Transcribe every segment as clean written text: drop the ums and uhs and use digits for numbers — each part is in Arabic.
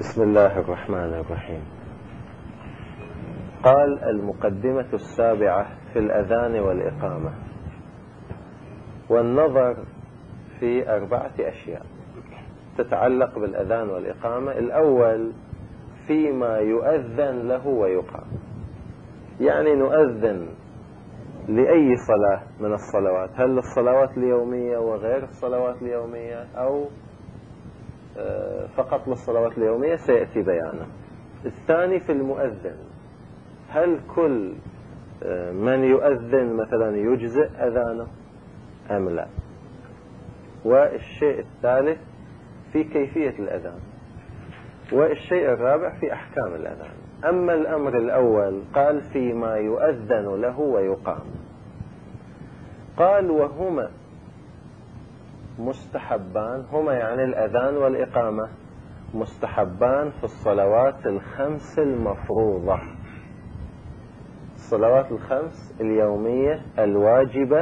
بسم الله الرحمن الرحيم. قال: المقدمة السابعة في الأذان والإقامة. والنظر في 4 أشياء تتعلق بالأذان والإقامة. الأول فيما يؤذن له ويقام، يعني نؤذن لأي صلاة من الصلوات، هل الصلوات اليومية وغير الصلوات اليومية أو فقط للصلوات اليومية، سيأتي بيانه. الثاني في المؤذن، هل كل من يؤذن مثلا يجزئ أذانه أم لا. والشيء الثالث في كيفية الأذان. والشيء الرابع في أحكام الأذان. أما الأمر الأول قال فيما يؤذن له ويقام. قال: وهما مستحبان، هما يعني الأذان والإقامة، مستحبان في الصلوات ال5 المفروضة، الصلوات ال5 اليومية الواجبة،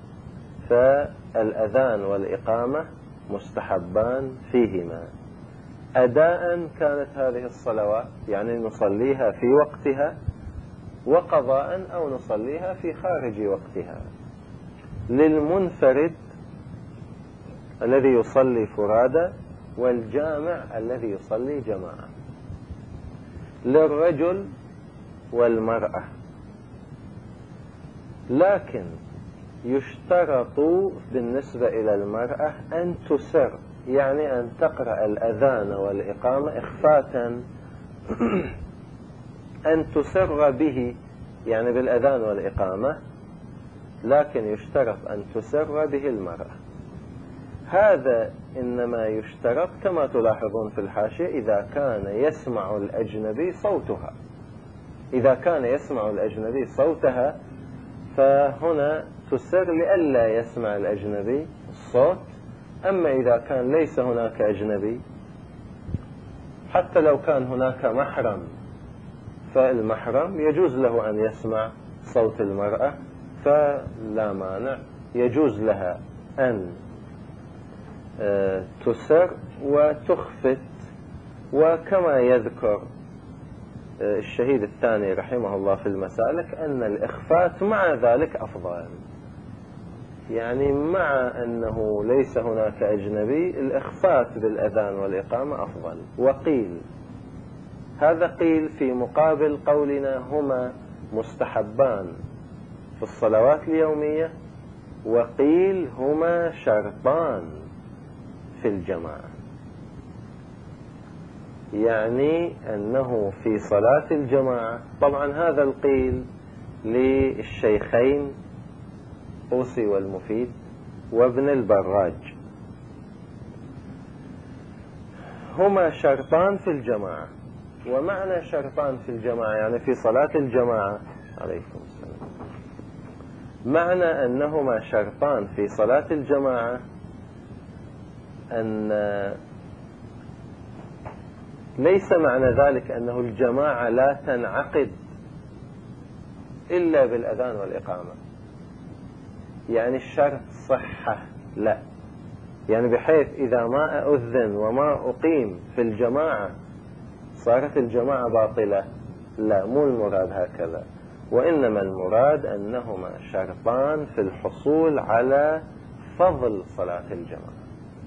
فالأذان والإقامة مستحبان فيهما. أداء كانت هذه الصلوات، يعني نصليها في وقتها، وقضاء أو نصليها في خارج وقتها. للمنفرد الذي يصلي فرادى، والجامع الذي يصلي جماعة. للرجل والمرأة. لكن يشترط بالنسبة إلى المرأة أن تسر، يعني أن تقرأ الأذان والإقامة إخفاء، أن تسر به، يعني بالأذان والإقامة، لكن يشترط أن تسر به المرأة. هذا إنما يشترط كما تلاحظون في الحاشية إذا كان يسمع الأجنبي صوتها. إذا كان يسمع الأجنبي صوتها فهنا تسر لئلا يسمع الأجنبي الصوت. أما إذا كان ليس هناك أجنبي، حتى لو كان هناك محرم، فالمحرم يجوز له أن يسمع صوت المرأة، فلا مانع، يجوز لها أن تسر وتخفت. وكما يذكر الشهيد الثاني رحمه الله في المسالك أن الإخفات مع ذلك أفضل، يعني مع أنه ليس هناك أجنبي الإخفات بالأذان والإقامة أفضل. وقيل، هذا قيل في مقابل قولنا هما مستحبان في الصلوات اليومية، وقيل هما شرطان في الجماعة، يعني أنه في صلاة الجماعة. طبعا هذا القيل للشيخين طوسي والمفيد وابن البراج، هما شرطان في الجماعة. ومعنى شرطان في الجماعة يعني في صلاة الجماعة، عليكم السلام، معنى أنهما شرطان في صلاة الجماعة أن ليس معنى ذلك أنه الجماعة لا تنعقد إلا بالأذان والإقامة، يعني الشرط صحة، لا، يعني بحيث إذا ما أؤذن وما أقيم في الجماعة صارت الجماعة باطلة، لا، مو المراد هكذا. وإنما المراد أنهما شرطان في الحصول على فضل صلاة الجماعة.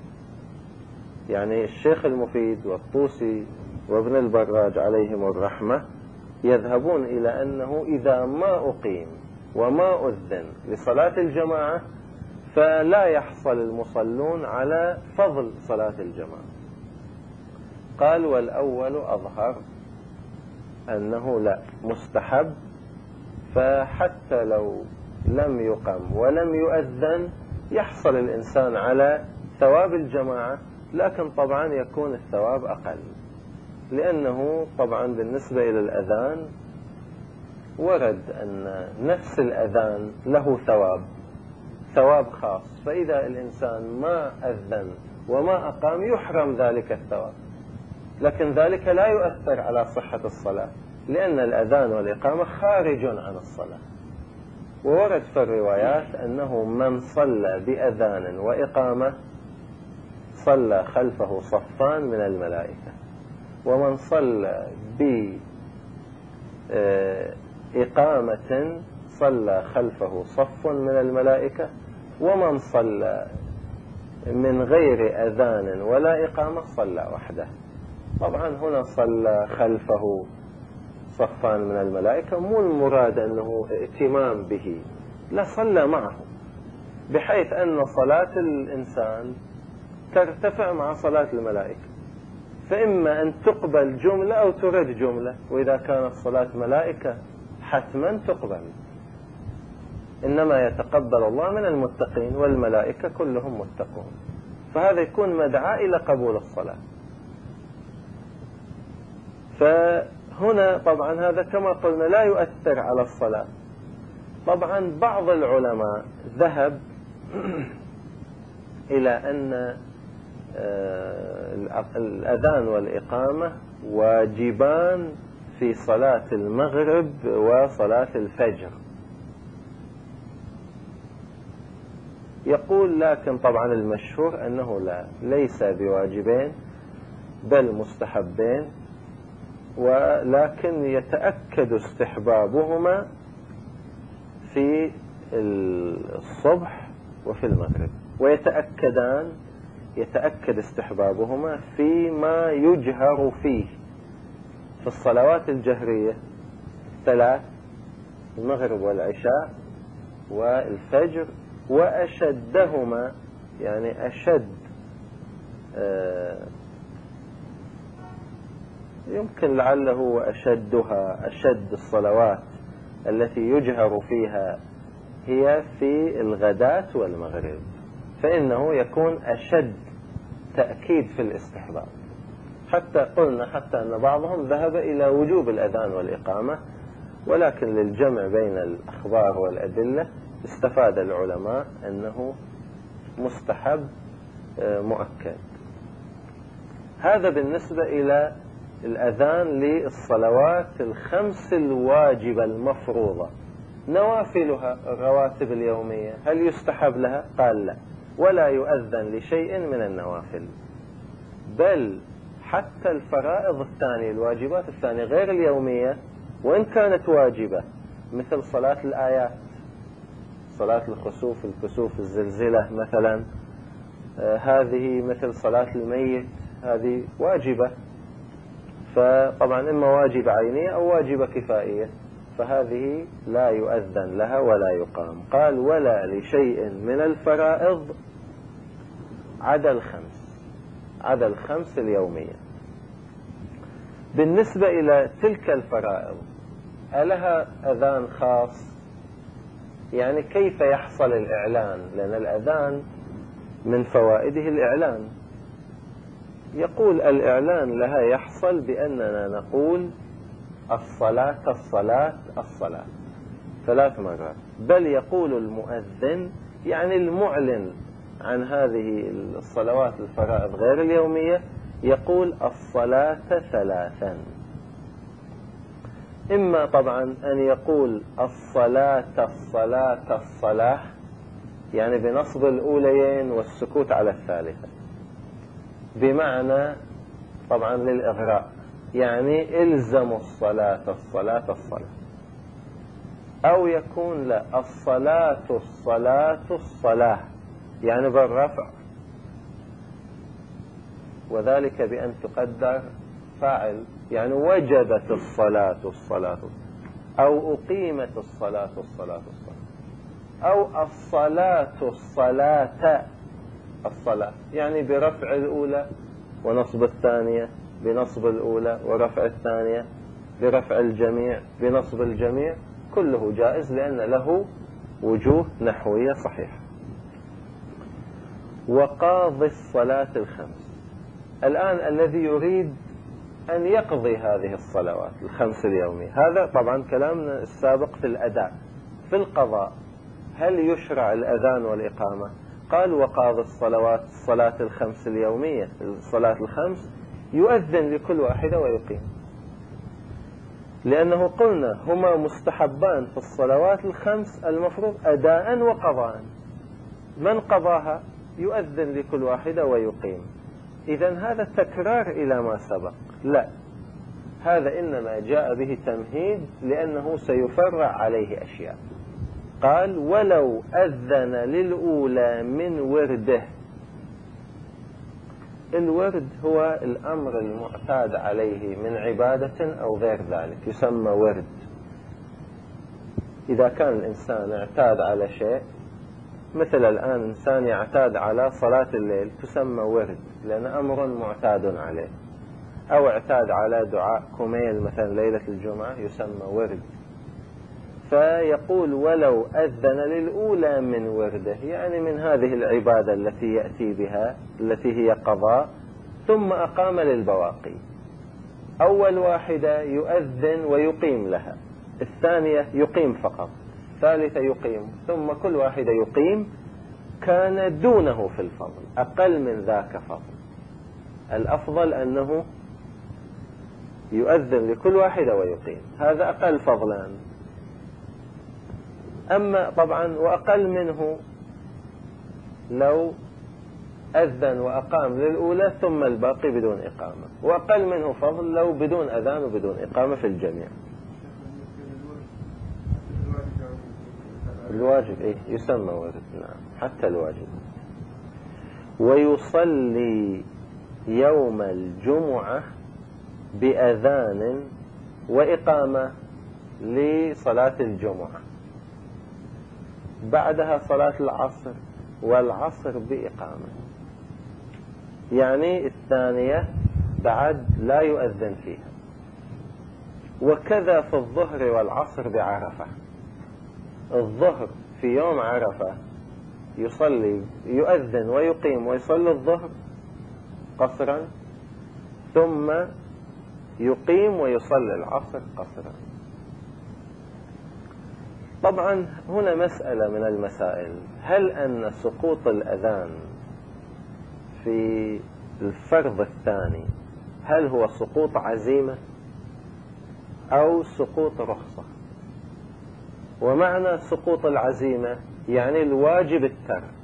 يعني الشيخ المفيد والطوسي وابن البراج عليهم الرحمة يذهبون إلى أنه إذا ما أقيم وما أذن لصلاة الجماعة فلا يحصل المصلون على فضل صلاة الجماعة. قال: والأول أظهر أنه لا، مستحب، فحتى لو لم يقم ولم يؤذن يحصل الإنسان على ثواب الجماعة، لكن طبعا يكون الثواب أقل، لأنه طبعا بالنسبة إلى الأذان ورد أن نفس الأذان له ثواب خاص، فإذا الإنسان ما أذن وما أقام يحرم ذلك الثواب، لكن ذلك لا يؤثر على صحة الصلاة، لأن الأذان والإقامة خارج عن الصلاة. وورد في الروايات أنه من صلى بأذان وإقامة صلى خلفه صفان من الملائكة، ومن صلى بإقامة صلى خلفه صف من الملائكة، ومن صلى من غير أذان ولا إقامة صلى وحده. طبعا هنا صلى خلفه صفان من الملائكة مو المراد أنه ائتمام به، لا، صلى معه، بحيث أن صلاة الإنسان ترتفع مع صلاة الملائكة، فإما أن تقبل جملة أو ترد جملة، وإذا كانت صلاة ملائكة حتما تقبل، إنما يتقبل الله من المتقين والملائكة كلهم متقون، فهذا يكون مدعاة إلى قبول الصلاة. فهنا طبعا هذا كما قلنا لا يؤثر على الصلاة. طبعا بعض العلماء ذهب إلى أن الأذان والإقامة واجبان في صلاة المغرب وصلاة الفجر. يقول لكن طبعا المشهور أنه ليس بواجبين بل مستحبين، ولكن يتأكد استحبابهما في الصبح وفي المغرب، يتأكد استحبابهما فيما يجهر فيه في الصلوات الجهرية 3، المغرب والعشاء والفجر، وأشدهما يعني يمكن لعله أشد الصلوات التي يجهر فيها هي في الغداة والمغرب، فإنه يكون أشد تأكيد في الاستحباب. حتى أن بعضهم ذهب إلى وجوب الأذان والإقامة، ولكن للجمع بين الأخبار والأدلة استفاد العلماء أنه مستحب مؤكد. هذا بالنسبة إلى الأذان للصلوات الخمس الواجبة المفروضة. نوافلها الرواتب اليومية هل يستحب لها؟ قال لا، ولا يؤذن لشيء من النوافل، بل حتى الفرائض الثانية الواجبات الثانية غير اليومية وإن كانت واجبة، مثل صلاة الآيات، صلاة الخسوف، الكسوف، الزلزلة مثلا، هذه مثل صلاة الميت، هذه واجبة، فطبعا إما واجبة عينية أو واجبة كفائية، فهذه لا يؤذن لها ولا يقام. قال ولا لشيء من الفرائض عدا الخمس اليومية. بالنسبة إلى تلك الفرائض ألها أذان خاص؟ يعني كيف يحصل الإعلان؟ لأن الأذان من فوائده الإعلان. يقول الإعلان لها يحصل بأننا نقول الصلاة 3 مرات، بل يقول المؤذن يعني المعلن عن هذه الصلوات الفرائض غير اليومية، يقول الصلاة 3. إما طبعا أن يقول الصلاة يعني بنصب الأوليين والسكوت على الثالثة، بمعنى طبعا للإغراء، يعني إلزموا الصلاة. أو يكون لا، الصلاة يعني بالرفع، وذلك بأن تقدر فاعل، يعني وجبت الصلاة، أو أقيمت الصلاة، أو الصلاة يعني برفع الأولى ونصب الثانية، بنصب الأولى ورفع الثانية، برفع الجميع بنصب الجميع، كله جائز لأن له وجوه نحوية صحيحة. وقاضي الصلاة الخمس، الآن الذي يريد أن يقضي هذه الصلوات الخمس اليومية، هذا طبعا كلامنا السابق في الأداء. في القضاء هل يشرع الأذان والإقامة؟ قال وقاضي الصلاة الخمس اليومية، الصلاة الخمس يؤذن لكل واحدة ويقيم، لأنه قلنا هما مستحبان في الصلوات الخمس المفروض أداء وقضاء. من قضاها يؤذن لكل واحدة ويقيم، إذن هذا تكرار إلى ما سبق؟ لا، هذا إنما جاء به تمهيد لأنه سيفرع عليه أشياء. قال ولو أذن للأولى من ورده. الورد هو الأمر المعتاد عليه من عبادة أو غير ذلك يسمى ورد. إذا كان الإنسان اعتاد على شيء، مثل الآن إنسان يعتاد على صلاة الليل تسمى ورد لأن أمر معتاد عليه، أو اعتاد على دعاء كميل مثلا ليلة الجمعة يسمى ورد. فيقول ولو أذن للأولى من ورده، يعني من هذه العبادة التي يأتي بها التي هي قضاء، ثم أقام للبواقي. أول واحدة يؤذن ويقيم لها، الثانية يقيم فقط، الثالثة يقيم، ثم كل واحدة يقيم، كان دونه في الفضل، أقل من ذاك فضل. الأفضل أنه يؤذن لكل واحدة ويقيم، هذا أقل فضلا. أما طبعا وأقل منه لو أذن وأقام للأولى ثم الباقي بدون إقامة، وأقل منه فضل لو بدون أذان وبدون إقامة في الجميع. الواجب يسمى ورد، نعم، حتى الواجب. ويصلي يوم الجمعة بأذان وإقامة لصلاة الجمعة، بعدها صلاة العصر، والعصر بإقامة، يعني الثانية بعد لا يؤذن فيها. وكذا في الظهر والعصر بعرفة. الظهر في يوم عرفة يصلي، يؤذن ويقيم ويصلي الظهر قصرا، ثم يقيم ويصلي العصر قصرا. طبعا هنا مسألة من المسائل، هل أن سقوط الأذان في الفرض الثاني هل هو سقوط عزيمة أو سقوط رخصة؟ ومعنى سقوط العزيمة يعني الواجب الترك،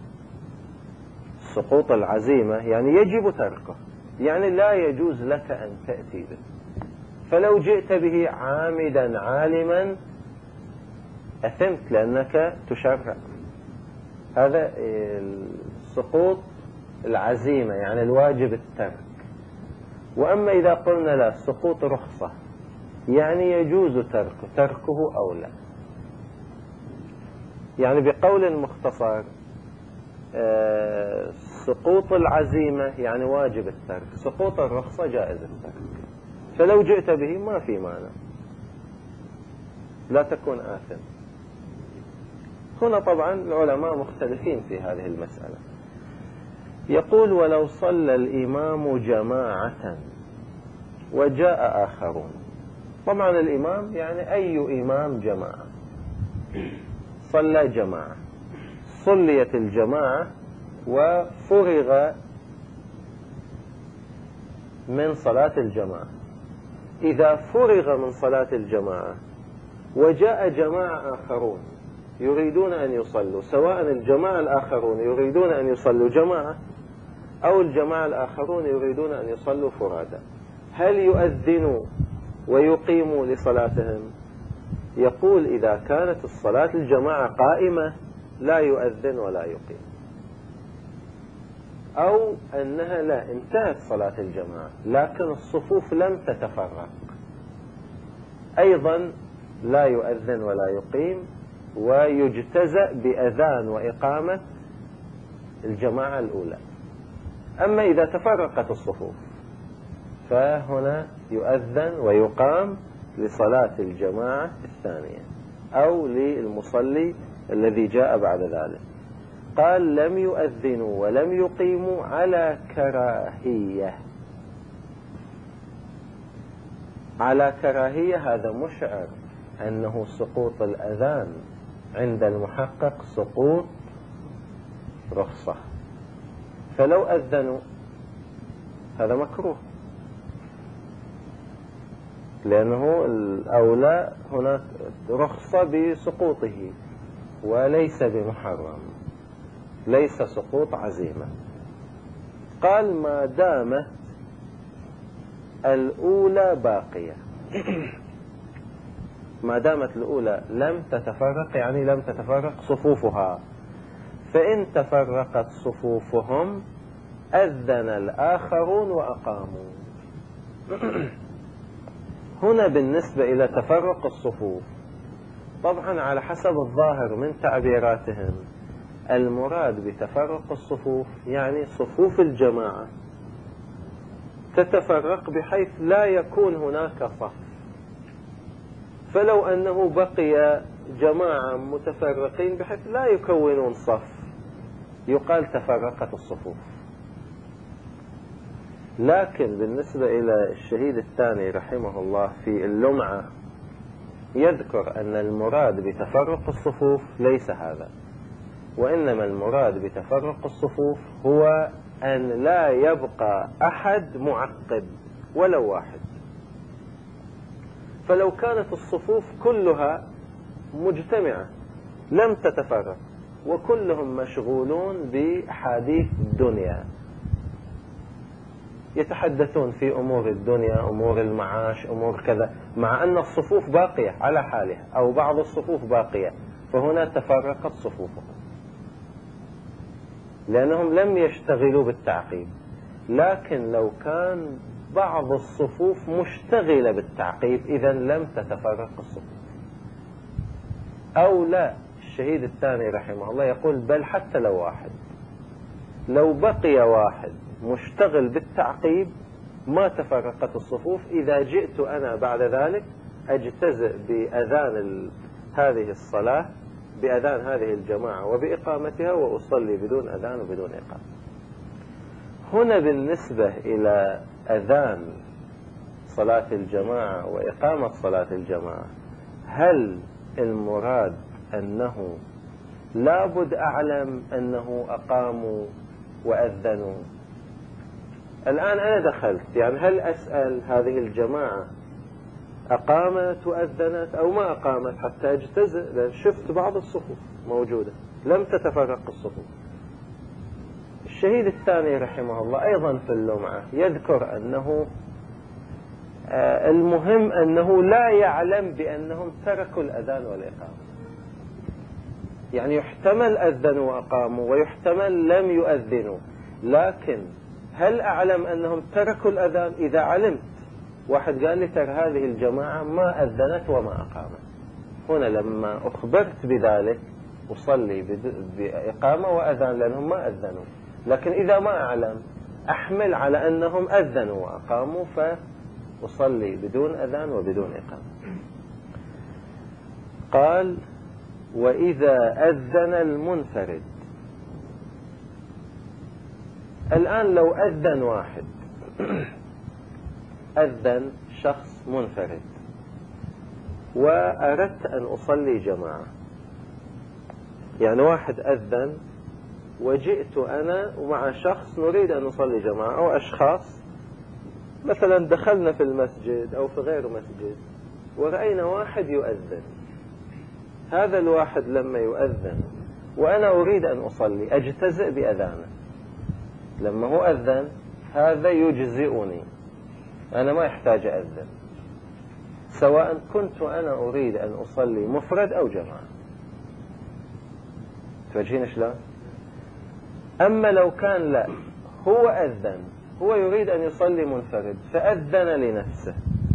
سقوط العزيمة يعني يجب تركه، يعني لا يجوز لك أن تأتي به، فلو جئت به عامدا عالما أثمت لأنك تشرع. هذا سقوط العزيمة يعني الواجب الترك. وأما إذا قلنا لا، سقوط رخصة يعني يجوز تركه أو لا. يعني بقول مختصر سقوط العزيمة يعني واجب الترك، سقوط الرخصة جائز الترك، فلو جئت به ما في مانع، لا تكون آثم. هنا طبعا العلماء مختلفين في هذه المسألة. يقول ولو صلى الإمام جماعة وجاء آخرون. طبعا الإمام يعني أي إمام جماعة، صلى جماعة، صليت الجماعة وفرغ من صلاة الجماعة. إذا فرغ من صلاة الجماعة وجاء جماعة آخرون يريدون أن يصلوا، سواء الجماعة الآخرون يريدون أن يصلوا جماعة أو الجماعة الآخرون يريدون أن يصلوا فرادا، هل يؤذنوا ويقيموا لصلاتهم؟ يقول إذا كانت الصلاة الجماعة قائمة لا يؤذن ولا يقيم، أو أنها لا، انتهت صلاة الجماعة لكن الصفوف لم تتفرق، أيضا لا يؤذن ولا يقيم، ويجتزأ بأذان وإقامة الجماعة الأولى. أما إذا تفرقت الصفوف فهنا يؤذن ويقام لصلاة الجماعة الثانية أو للمصلي الذي جاء بعد ذلك. قال لم يؤذنوا ولم يقيموا على كراهية. على كراهية هذا مشعر أنه سقوط الأذان عند المحقق سقوط رخصة، فلو أذنوا هذا مكروه، لأنه الأولى هناك رخصة بسقوطه وليس بمحرم، ليس سقوط عزيمة. قال ما دامت الأولى باقية. ما دامت الأولى لم تتفرق، يعني لم تتفرق صفوفها، فإن تفرقت صفوفهم أذن الآخرون وأقاموا. هنا بالنسبة إلى تفرق الصفوف، طبعا على حسب الظاهر من تعبيراتهم المراد بتفرق الصفوف يعني صفوف الجماعة تتفرق بحيث لا يكون هناك صف، فلو أنه بقي جماعة متفرقين بحيث لا يكونون صف يقال تفرقت الصفوف. لكن بالنسبة إلى الشهيد الثاني رحمه الله في اللمعة يذكر أن المراد بتفرق الصفوف ليس هذا، وإنما المراد بتفرق الصفوف هو أن لا يبقى أحد معقب ولو واحد. فلو كانت الصفوف كلها مجتمعة لم تتفرق وكلهم مشغولون بحديث الدنيا، يتحدثون في أمور الدنيا، أمور المعاش، أمور كذا، مع أن الصفوف باقية على حالها أو بعض الصفوف باقية، فهنا تفرقت صفوفهم لأنهم لم يشتغلوا بالتعقيب. لكن لو كان بعض الصفوف مشتغلة بالتعقيب إذن لم تتفرق الصفوف. أو لا، الشهيد الثاني رحمه الله يقول بل حتى لو واحد، لو بقي واحد مشتغل بالتعقيب ما تفرقت الصفوف. إذا جئت أنا بعد ذلك أجتزئ بأذان هذه الصلاة، بأذان هذه الجماعة وبإقامتها، وأصلي بدون أذان وبدون إقامة. هنا بالنسبة إلى أذان صلاة الجماعة وإقامة صلاة الجماعة، هل المراد أنه لابد أعلم أنه أقاموا وأذنوا؟ الآن أنا دخلت، يعني هل أسأل هذه الجماعة أقامت وأذنت أو ما أقامت حتى أجتزئ؟ لأن شفت بعض الصفوف موجودة لم تتفرق الصفوف. الشهيد الثاني رحمه الله أيضا في اللمعة يذكر أنه المهم أنه لا يعلم بأنهم تركوا الأذان والإقامة، يعني يحتمل أذنوا وأقاموا ويحتمل لم يؤذنوا، لكن هل أعلم أنهم تركوا الأذان؟ إذا علمت واحد قال لي ترى هذه الجماعة ما أذنت وما أقامت، هنا لما أخبرت بذلك أصلي بإقامة وأذان لأنهم ما أذنوا. لكن إذا ما أعلم أحمل على أنهم أذنوا وأقاموا فأصلي بدون أذان وبدون إقامة. قال وإذا أذن المنفرد. الآن لو أذن واحد أذن شخص منفرد وأردت أن أصلي جماعة، يعني واحد أذن وجئت أنا ومع شخص نريد أن نصلي جماعة، أو أشخاص مثلا دخلنا في المسجد أو في غير مسجد ورأينا واحد يؤذن، هذا الواحد لما يؤذن وأنا أريد أن أصلي أجتزئ بأذانه، لما هو أذن هذا يجزئني، أنا ما يحتاج أذن، سواء كنت أنا أريد أن أصلي مفرد أو جماعة. تفجين شلون؟ أما لو كان لا، هو أذن، هو يريد أن يصلي منفرد فأذن لنفسه،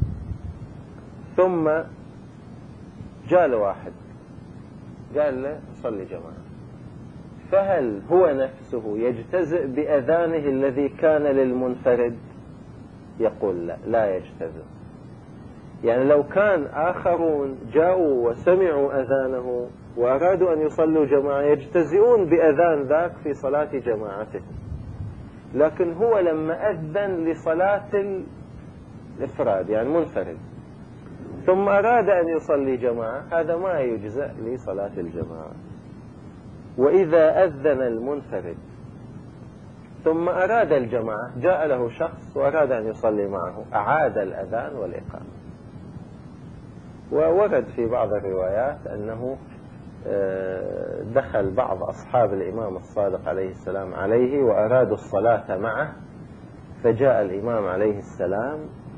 ثم جاء له واحد قال له صلي جماعة، فهل هو نفسه يجتزئ بأذانه الذي كان للمنفرد؟ يقول لا، لا يجتزئ. يعني لو كان آخرون جاءوا وسمعوا أذانه وأرادوا أن يصلوا جماعة يجتزئون بأذان ذاك في صلاة جماعته، لكن هو لما أذن لصلاة الإفراد يعني منفرد ثم أراد أن يصلي جماعة، هذا ما يجزأ لصلاة الجماعة. وإذا أذن المنفرد ثم أراد الجماعة، جاء له شخص وأراد أن يصلي معه، أعاد الأذان والإقامة. وورد في بعض الروايات أنه دخل بعض أصحاب الإمام الصادق عليه السلام عليه وأرادوا الصلاة معه، فجاء الإمام عليه السلام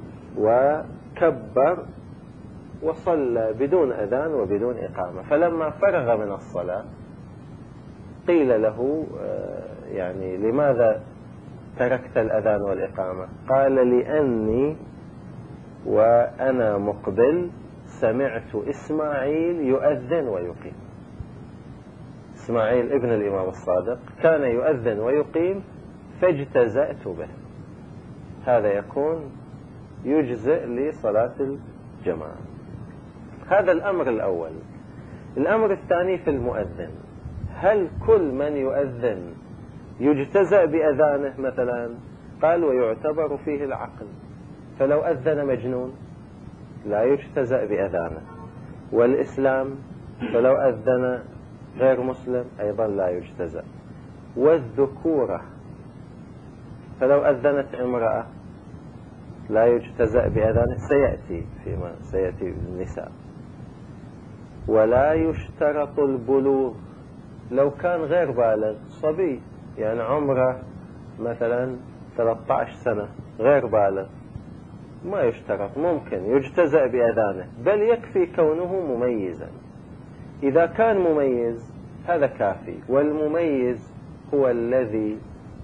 وكبر وصلى بدون أذان وبدون إقامة. فلما فرغ من الصلاة قيل له يعني لماذا تركت الأذان والإقامة؟ قال لأني وأنا مقبل سمعت إسماعيل يؤذن ويقيم. إسماعيل ابن الإمام الصادق كان يؤذن ويقيم فاجتزأت به. هذا يكون يجزئ لصلاة الجماعة. هذا الأمر الأول. الأمر الثاني في المؤذن، هل كل من يؤذن يجتزأ بأذانه مثلا؟ قال ويعتبر فيه العقل، فلو أذن مجنون لا يجتزأ بأذانه، والإسلام فلو أذن غير مسلم أيضا لا يجتزأ، والذكورة فلو أذنت امرأة لا يجتزأ بأذانه، سيأتي فيما سيأتي النساء. ولا يشترط البلوغ، لو كان غير بالغ صبي يعني عمره مثلا 13 سنة غير بالغ ما يشترط، ممكن يجتزأ بأذانه، بل يكفي كونه مميزا. إذا كان مميز هذا كافي، والمميز هو الذي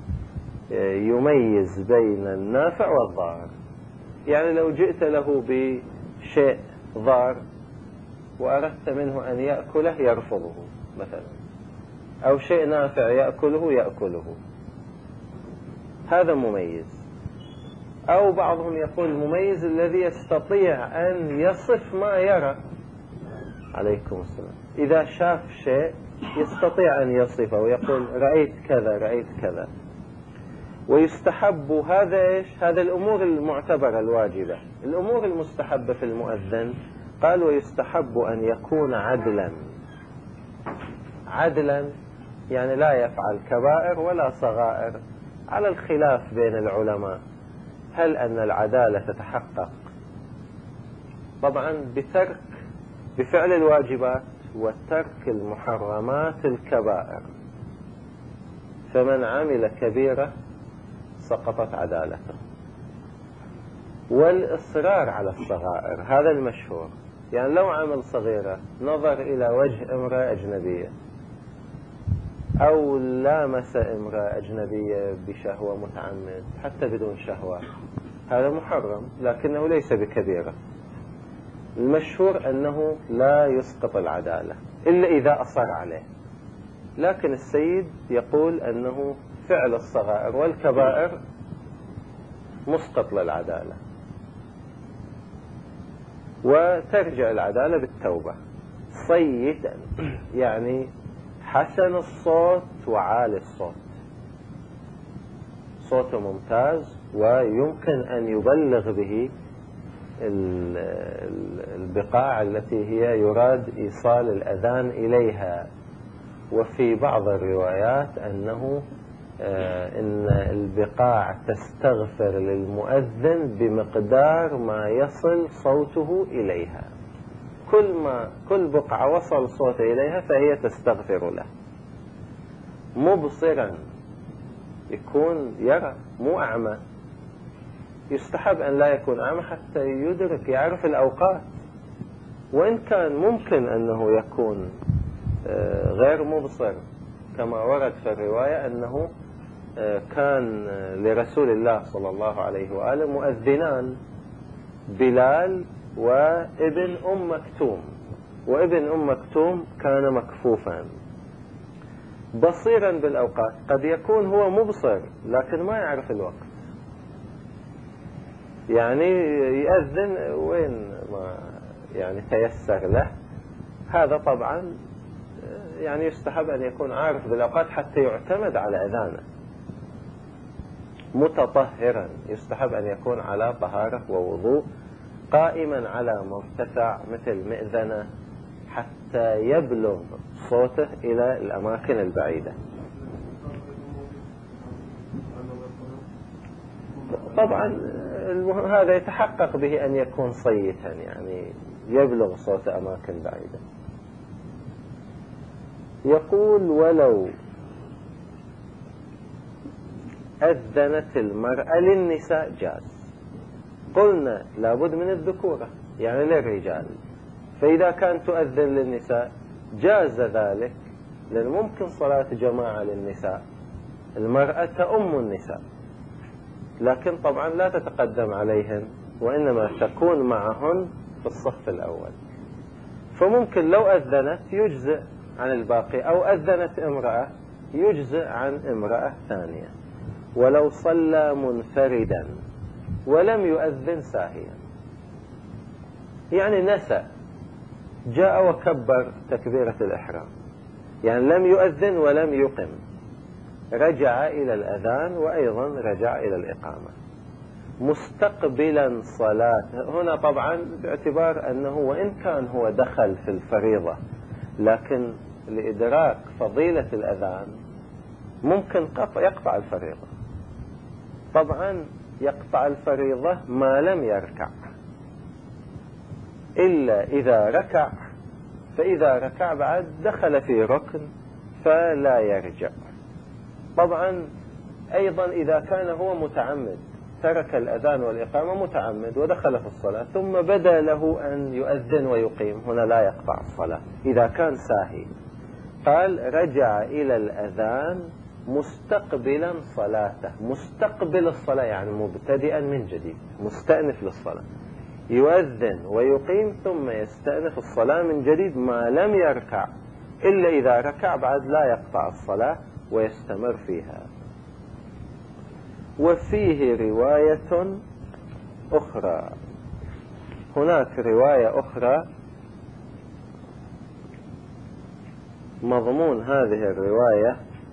يميز بين النافع والضار. يعني لو جئت له بشيء ضار وأردت منه أن يأكله يرفضه مثلا، أو شيء نافع يأكله، هذا مميز. أو بعضهم يقول المميز الذي يستطيع أن يصف ما يرى. عليكم السلام. إذا شاف شيء يستطيع أن يصفه ويقول رأيت كذا رأيت كذا. ويستحب هذا إيش؟ هذا الأمور المعتبرة الواجبة. الأمور المستحبة في المؤذن قال ويستحب أن يكون عدلا يعني لا يفعل كبائر ولا صغائر، على الخلاف بين العلماء. هل أن العدالة تتحقق؟ طبعا بفعل الواجبات وترك المحرمات الكبائر، فمن عمل كبيرة سقطت عدالته. والإصرار على الصغائر هذا المشهور، يعني لو عمل صغيرة نظر إلى وجه امرأة أجنبية أو لامس امرأة أجنبية بشهوة متعمد حتى بدون شهوة، هذا محرم لكنه ليس بكبيرة. المشهور أنه لا يسقط العدالة إلا إذا أصر عليه، لكن السيد يقول أنه فعل الصغائر والكبائر مسقط للعدالة، وترجع العدالة بالتوبة. صيتا يعني حسن الصوت وعالي الصوت، صوته ممتاز ويمكن أن يبلغ به البقاع التي هي يراد إيصال الأذان إليها. وفي بعض الروايات أنه إن البقاع تستغفر للمؤذن بمقدار ما يصل صوته إليها، كل بقعة وصل صوته إليها فهي تستغفر له. مبصرا يكون يرى مو أعمى، يستحب أن لا يكون أعمى حتى يدرك يعرف الأوقات، وإن كان ممكن أنه يكون غير مبصر، كما ورد في الرواية أنه كان لرسول الله صلى الله عليه وآله مؤذنان، بلال وابن أم مكتوم، وابن أم مكتوم كان مكفوفا بصيرا بالأوقات. قد يكون هو مبصر لكن ما يعرف الوقت، يعني يأذن وين ما يعني تيسر له. هذا طبعا يعني يستحب أن يكون عارف بالأوقات حتى يعتمد على أذانه. متطهرا يستحب أن يكون على طهارة ووضوء، قائما على مرتفع مثل مئذنة حتى يبلغ صوته إلى الأماكن البعيدة. طبعا هذا يتحقق به أن يكون صيتا، يعني يبلغ صوت أماكن بعيدة. يقول ولو أذنت المرأة للنساء جاز. قلنا لابد من الذكورة يعني للرجال، فإذا كانت تؤذن للنساء جاز ذلك، لأن ممكن صلاة جماعة للنساء، المرأة تؤم النساء، لكن طبعا لا تتقدم عليهن وإنما تكون معهن في الصف الأول. فممكن لو أذنت يجزئ عن الباقي، أو أذنت امرأة يجزئ عن امرأة ثانية. ولو صلى منفردا ولم يؤذن ساهيا، يعني نسى، جاء وكبر تكبيرة الإحرام، يعني لم يؤذن ولم يقم، رجع إلى الأذان وأيضا رجع إلى الإقامة مستقبلا صلاة. هنا طبعا باعتبار أنه وإن كان هو دخل في الفريضة، لكن لإدراك فضيلة الأذان ممكن يقطع الفريضة. طبعا يقطع الفريضة ما لم يركع، إلا إذا ركع، فإذا ركع بعد دخل في ركن فلا يرجع. طبعا أيضا إذا كان هو متعمد، ترك الأذان والإقامة متعمد ودخل في الصلاة ثم بدا له أن يؤذن ويقيم، هنا لا يقطع الصلاة إذا كان ساهي. قال رجع إلى الأذان مستقبلا صلاته، مستقبل الصلاة يعني مبتدئا من جديد، مستأنف للصلاة، يؤذن ويقيم ثم يستأنف الصلاة من جديد ما لم يركع، إلا إذا ركع بعد لا يقطع الصلاة ويستمر فيها. وفيه رواية أخرى، هناك رواية أخرى مضمون هذه الرواية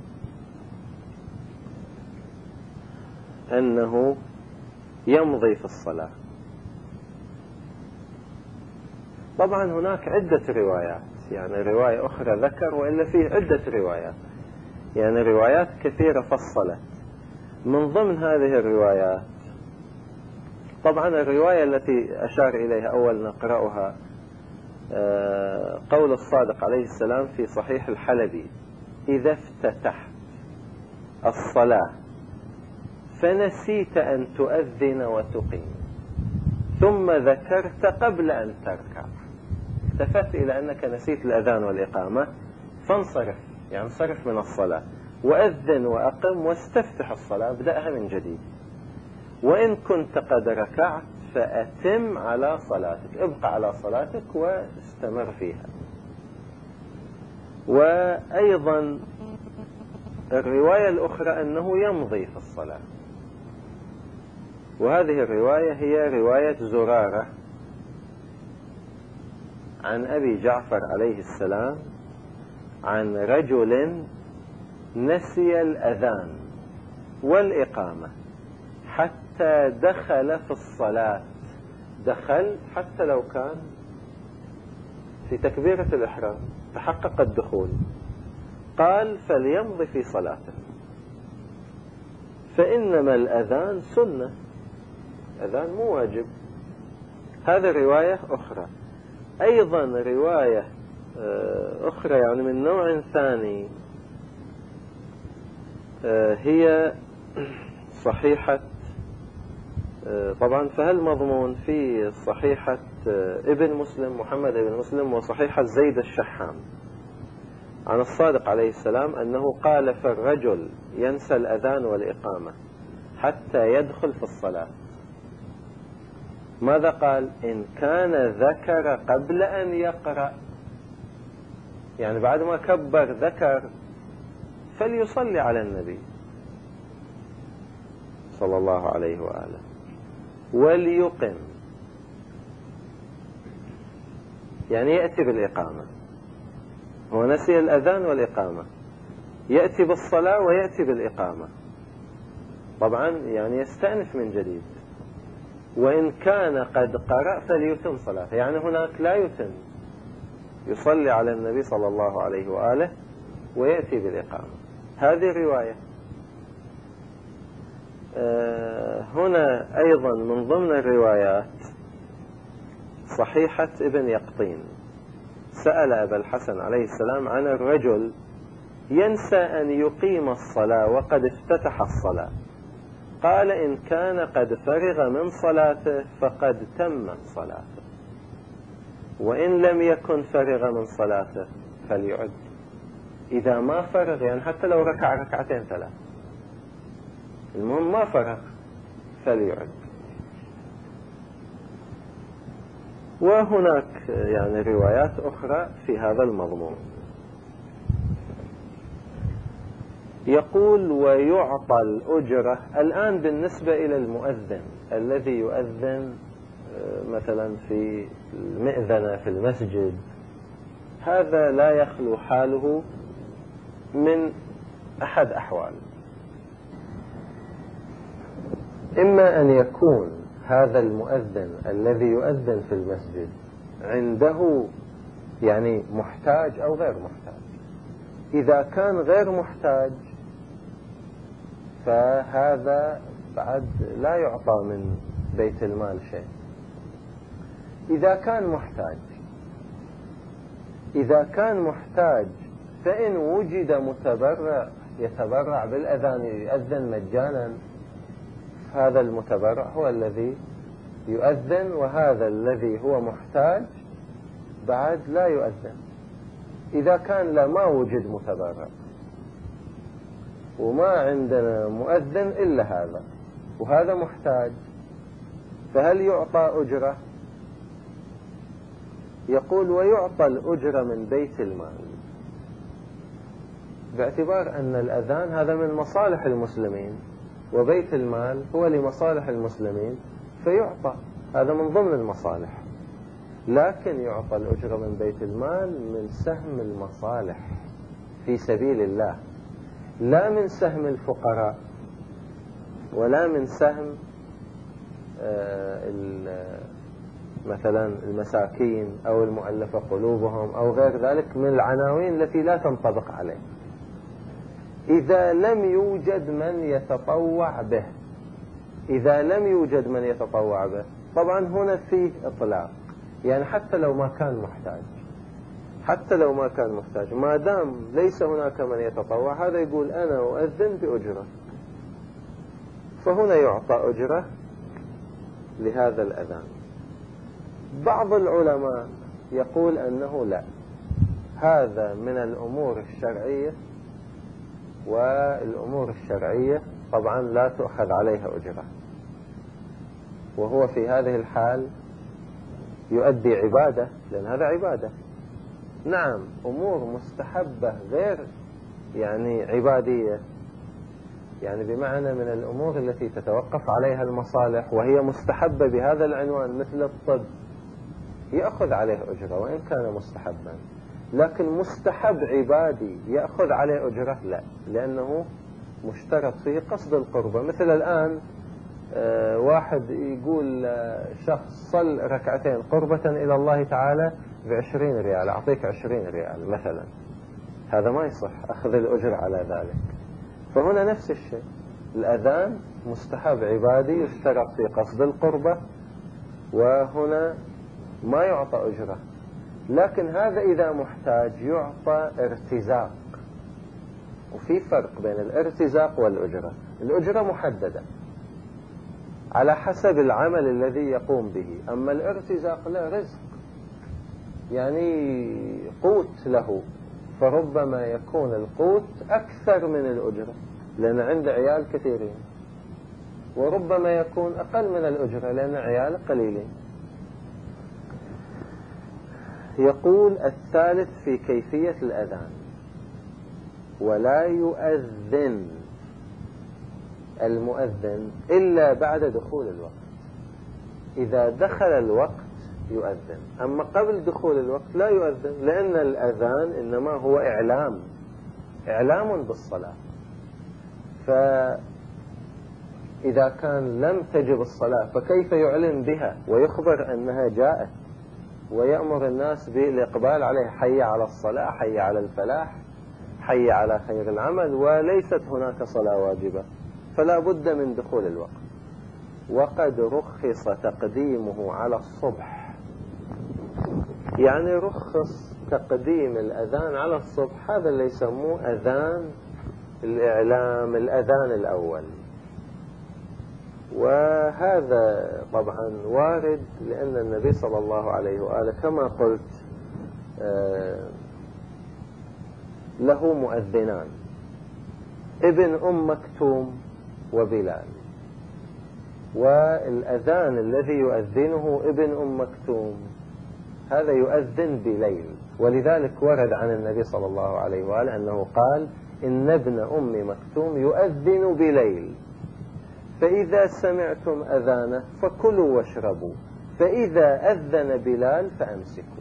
أنه يمضي في الصلاة. طبعا هناك عدة روايات، يعني رواية أخرى ذكر وإلا فيه عدة روايات، يعني روايات كثيرة فصلت. من ضمن هذه الروايات طبعا الرواية التي أشار إليها أول نقرأها قول الصادق عليه السلام في صحيح الحلبي: إذا افتتحت الصلاة فنسيت أن تؤذن وتقيم ثم ذكرت قبل أن تركع، التفت إلى أنك نسيت الأذان والإقامة فانصرف، يعني انصرف من الصلاة وأذن وأقم واستفتح الصلاة، ابدأها من جديد. وإن كنت قد ركعت فأتم على صلاتك، ابقى على صلاتك واستمر فيها. وأيضا الرواية الأخرى أنه يمضي في الصلاة، وهذه الرواية هي رواية زرارة عن أبي جعفر عليه السلام عن رجل نسي الأذان والإقامة حتى دخل في الصلاة، دخل حتى لو كان في تكبيرة الإحرام تحقق الدخول، قال فليمضي في صلاته، فإنما الأذان سنة، أذان مو واجب. هذا رواية أخرى. أيضا رواية أخرى يعني من نوع ثاني هي صحيحة، طبعا فهل مضمون في صحيحة ابن مسلم محمد ابن مسلم وصحيحة زيد الشحام عن الصادق عليه السلام أنه قال: فالرجل ينسى الأذان والإقامة حتى يدخل في الصلاة، ماذا قال؟ إن كان ذكر قبل أن يقرأ، يعني بعد ما كبر ذكر فليصلي على النبي صلى الله عليه وآله وليقم، يعني يأتي بالإقامة، هو نسي الأذان والإقامة، يأتي بالصلاة ويأتي بالإقامة، طبعا يعني يستأنف من جديد. وإن كان قد قرأ فليتم صلاته، يعني هناك لا يتم، يصلي على النبي صلى الله عليه وآله ويأتي بالإقامة. هذه الرواية. هنا أيضا من ضمن الروايات صحيحة ابن يقطين، سأل أبا الحسن عليه السلام عن الرجل ينسى أن يقيم الصلاة وقد افتتح الصلاة. قال إن كان قد فرغ من صلاته فقد تمت صلاته، وإن لم يكن فرغ من صلاته فليعد. إذا ما فرغ، يعني حتى لو ركع ركعتين ثلاث، المهم ما فرغ فليعد. وهناك يعني روايات أخرى في هذا المضمون. يقول ويعطى الأجرة. الآن بالنسبة إلى المؤذن الذي يؤذن مثلا في المئذنة في المسجد، هذا لا يخلو حاله من أحد أحوال: إما أن يكون هذا المؤذن الذي يؤذن في المسجد عنده يعني محتاج أو غير محتاج. إذا كان غير محتاج فهذا بعد لا يعطى من بيت المال شيء. إذا كان محتاج فإن وجد متبرع يتبرع بالأذان يؤذن مجانا، هذا المتبرع هو الذي يؤذن، وهذا الذي هو محتاج بعد لا يؤذن. إذا كان ما وجد متبرع وما عندنا مؤذن إلا هذا وهذا محتاج، فهل يعطى أجرة؟ يقول ويعطى الأجرة من بيت المال، باعتبار أن الأذان هذا من مصالح المسلمين وبيت المال هو لمصالح المسلمين، فيعطى هذا من ضمن المصالح. لكن يعطى الأجرة من بيت المال من سهم المصالح في سبيل الله، لا من سهم الفقراء ولا من سهم مثلا المساكين أو المؤلفة قلوبهم أو غير ذلك من العناوين التي لا تنطبق عليه. إذا لم يوجد من يتطوع به، إذا لم يوجد من يتطوع به، طبعا هنا فيه إطلاق، يعني حتى لو ما كان محتاج، ما دام ليس هناك من يتطوع، هذا يقول أنا أؤذن بأجرة، فهنا يعطى أجرة لهذا الأذان. بعض العلماء يقول أنه لا، هذا من الأمور الشرعية، والأمور الشرعية طبعا لا تؤخذ عليها أجرة، وهو في هذه الحال يؤدي عبادة، لأن هذا عبادة. نعم أمور مستحبة غير يعني عبادية، يعني بمعنى من الأمور التي تتوقف عليها المصالح وهي مستحبة بهذا العنوان مثل الطب يأخذ عليه أجرة وإن كان مستحبا. لكن مستحب عبادي يأخذ عليه أجرة لا، لأنه مشترط فيه قصد القربة. مثل الآن واحد يقول شخص صل ركعتين قربة إلى الله تعالى ب20 ريال، أعطيك 20 ريال مثلا، هذا ما يصح أخذ الأجر على ذلك. فهنا نفس الشيء، الأذان مستحب عبادي يشترط في قصد القربة، وهنا ما يعطى أجرة. لكن هذا إذا محتاج يعطى ارتزاق، وفي فرق بين الارتزاق والأجرة. الأجرة محددة على حسب العمل الذي يقوم به، أما الارتزاق لا، رزق يعني قوت له، فربما يكون القوت أكثر من الأجرة لأن عنده عيال كثيرين، وربما يكون أقل من الأجرة لأن عيال قليلين. يقول الثالث في كيفية الأذان: ولا يؤذن المؤذن إلا بعد دخول الوقت. إذا دخل الوقت يؤذن، أما قبل دخول الوقت لا يؤذن، لأن الأذان إنما هو إعلام بالصلاة. فإذا كان لم تجب الصلاة فكيف يعلن بها ويخبر أنها جاءت ويأمر الناس بالإقبال عليه؟ حي على الصلاة، حي على الفلاح، حي على خير العمل، وليست هناك صلاة واجبة، فلا بد من دخول الوقت. وقد رخص تقديمه على الصبح، يعني رخص تقديم الأذان على الصبح هذا اللي يسموه أذان الإعلام، الأذان الأول. وهذا طبعا وارد لأن النبي صلى الله عليه وآله كما قلت له مؤذنان، ابن أم مكتوم وبلال، والأذان الذي يؤذنه ابن أم مكتوم هذا يؤذن بليل، ولذلك ورد عن النبي صلى الله عليه وآله أنه قال إن ابن أم مكتوم يؤذن بليل، فإذا سمعتم أذانه فكلوا واشربوا، فإذا أذن بلال فأمسكوا،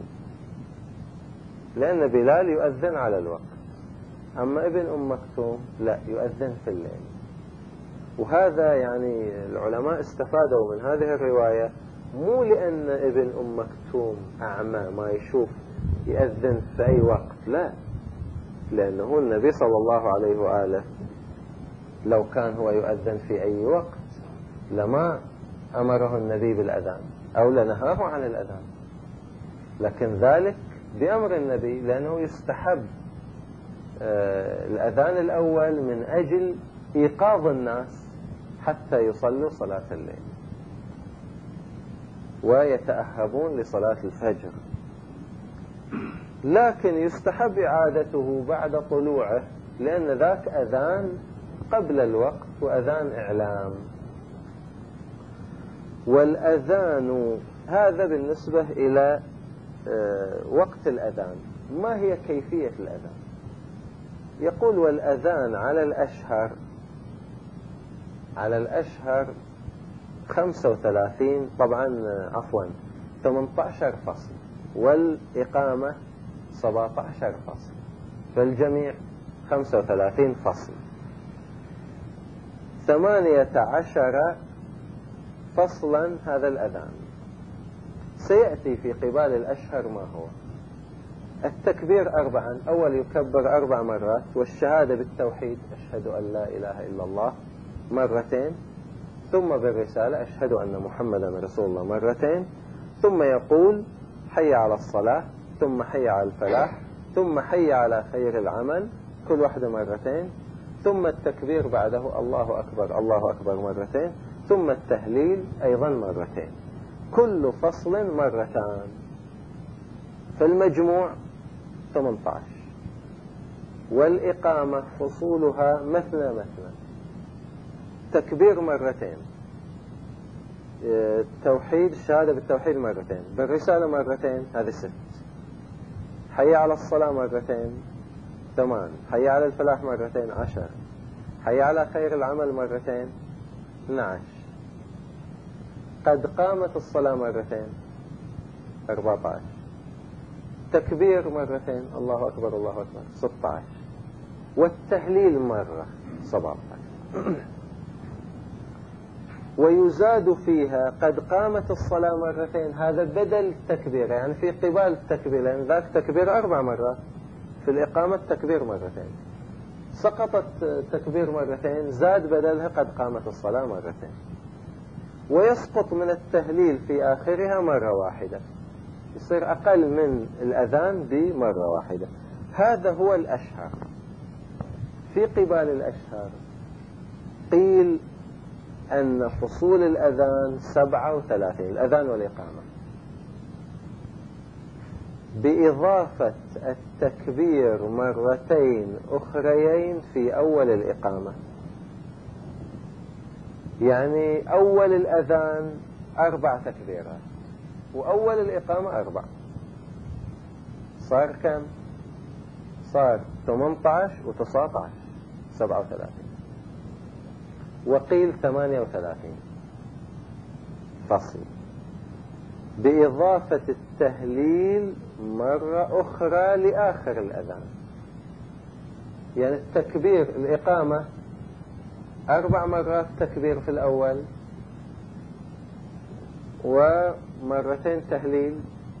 لأن بلال يؤذن على الوقت، أما ابن أم مكتوم لا، يؤذن في الليل. وهذا يعني العلماء استفادوا من هذه الرواية مو لأن ابن أم مكتوم أعمى ما يشوف يؤذن في أي وقت، لا، لأنه النبي صلى الله عليه وآله لو كان هو يؤذن في أي وقت لما أمره النبي بالأذان أو لنهاه عن الأذان، لكن ذلك بأمر النبي لأنه يستحب الأذان الأول من أجل إيقاظ الناس حتى يصلوا صلاة الليل ويتأهبون لصلاة الفجر، لكن يستحب إعادته بعد طلوعه لأن ذاك أذان قبل الوقت وأذان إعلام. والأذان هذا بالنسبة إلى وقت الأذان. ما هي كيفية الأذان؟ يقول والأذان على الأشهر 35 طبعا 18 فصل، والإقامة 17 فصل، فالجميع 35 فصل، 18 فصلا هذا الأذان. سيأتي في قبال الأشهر ما هو التكبير 4، أول يكبر 4 مرات، والشهادة بالتوحيد أشهد أن لا إله إلا الله مرتين، ثم بالرسالة أشهد أن محمدا رسول الله مرتين، ثم يقول حي على الصلاة، ثم حي على الفلاح، ثم حي على خير العمل، كل واحدة مرتين، ثم التكبير بعده الله أكبر الله أكبر مرتين، ثم التهليل أيضا مرتين، كل فصل مرتان، فالمجموع 18. والإقامة فصولها مثنى مثنى، تكبير مرتين، التوحيد الشهادة بالتوحيد مرتين، بالرسالة مرتين، هذه 6، حي على الصلاة مرتين 8، حي على الفلاح مرتين 10، حي على خير العمل مرتين 12، قد قامت الصلاة مرتين 14، تكبير مرتين الله أكبر الله أكبر 16، والتهليل مرة 17. ويزاد فيها قد قامت الصلاة مرتين، هذا بدل التكبير، يعني في قبال التكبير، لأن ذاك تكبير 4 مرات، في الإقامة تكبير مرتين، سقطت تكبير مرتين، زاد بدلها قد قامت الصلاة مرتين. ويسقط من التهليل في آخرها مرة واحدة، يصير أقل من الأذان بمرة واحدة. هذا هو الأشهر. في قبال الأشهر قيل أن فصول الأذان 37، الأذان والإقامة، بإضافة التكبير مرتين أخريين في أول الإقامة، يعني أول الأذان 4 تكبيرات وأول الإقامة 4، صار كم؟ صار 18 و19 37، وقيل 38 فصل، بإضافة التهليل مرة أخرى لآخر الأذان. يعني التكبير الإقامة 4 مرات تكبير في الأول، ومرتين تهليل،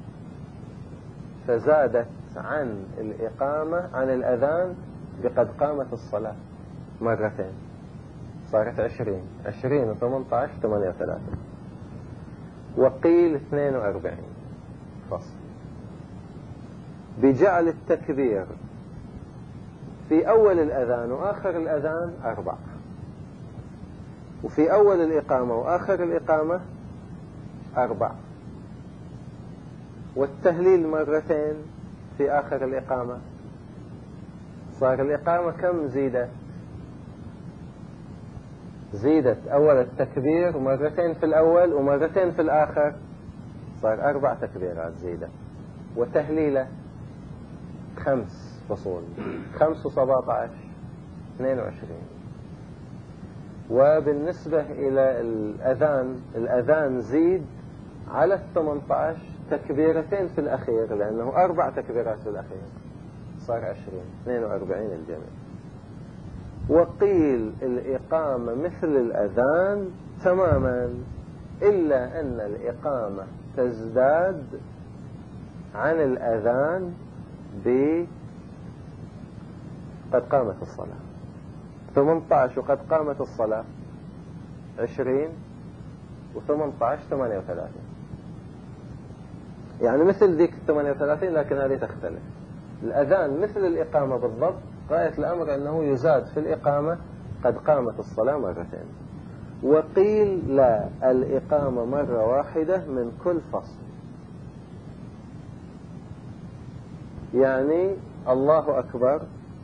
فزادت عن الإقامة عن الأذان بقد قامت الصلاة مرتين، صارت 20 و18 38، وقيل 42 فصل. بجعل التكبير في أول الأذان وآخر الأذان 4، وفي أول الإقامة وآخر الإقامة 4، والتهليل مرتين في آخر الإقامة. صار الإقامة كم زيدت أول التكبير مرتين في الأول ومرتين في الآخر، صار 4 تكبيرات زيدة. وتهليلة 5 فصول، 5 و17 22. وبالنسبة إلى الأذان زيد على 18 تكبيرتين في الأخير، لأنه 4 تكبيرات في الأخير، صار 20 42 الجميع. وقيل الإقامة مثل الأذان تماما، إلا أن الإقامة تزداد عن الأذان قد قامت الصلاة. 18 وقد قامت الصلاة 20، و18 38، يعني مثل ذيك 38 لكن هذه تختلف. الأذان مثل الإقامة بالضبط، غاية الأمر أنه يزاد في الإقامة قد قامت الصلاة مرتين. وقيل لا، الإقامة مرة واحدة من كل فصل، يعني الله أكبر،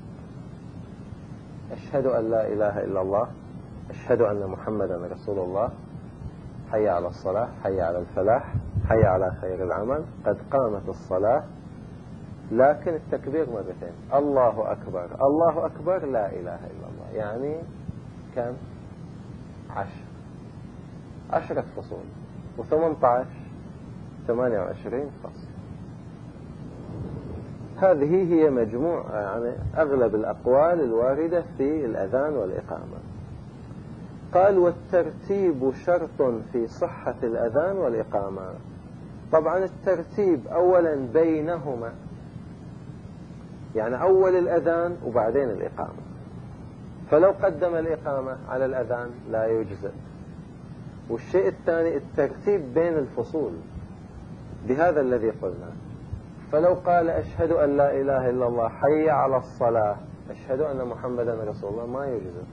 أشهد أن لا إله إلا الله، أشهد أن محمدا رسول الله، حي على الصلاة، حي على الفلاح، حي على خير العمل، قد قامت الصلاة، لكن التكبير مرتين. الله أكبر، الله أكبر، لا إله إلا الله، يعني كم؟ 10 فصول، و18 28 فصل. هذه هي مجموع يعني أغلب الأقوال الواردة في الأذان والإقامة. قال والترتيب شرط في صحة الأذان والإقامة. طبعا الترتيب أولا بينهما، يعني أول الأذان وبعدين الإقامة، فلو قدم الإقامة على الأذان لا يجزئ. والشيء الثاني الترتيب بين الفصول بهذا الذي قلنا، فلو قال أشهد أن لا إله إلا الله، حي على الصلاة، أشهد أن محمدا رسول الله، ما يجزئ.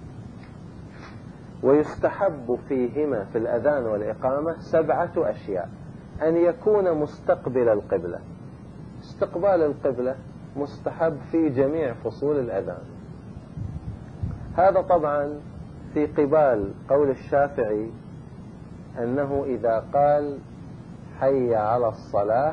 ويستحب فيهما في الأذان والإقامة 7 أشياء: أن يكون مستقبل القبلة، استقبال القبلة مستحب في جميع فصول الأذان. هذا طبعا في قبال قول الشافعي أنه إذا قال حي على الصلاة